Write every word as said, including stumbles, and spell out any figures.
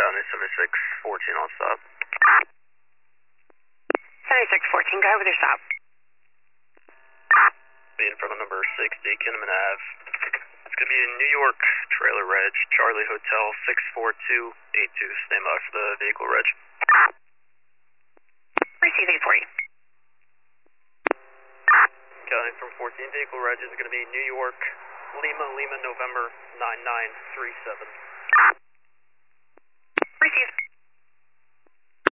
seventy-six fourteen on stop. seventy-six fourteen, go ahead with your stop. Be in front of number sixty, Kinnaman Ave. It's going to be in New York, trailer reg, Charlie Hotel six four two eight two. Stand by for the vehicle reg. Receive eight forty. Counting from fourteen, vehicle reg is going to be New York, Lima, Lima, November nine nine three seven. Receive.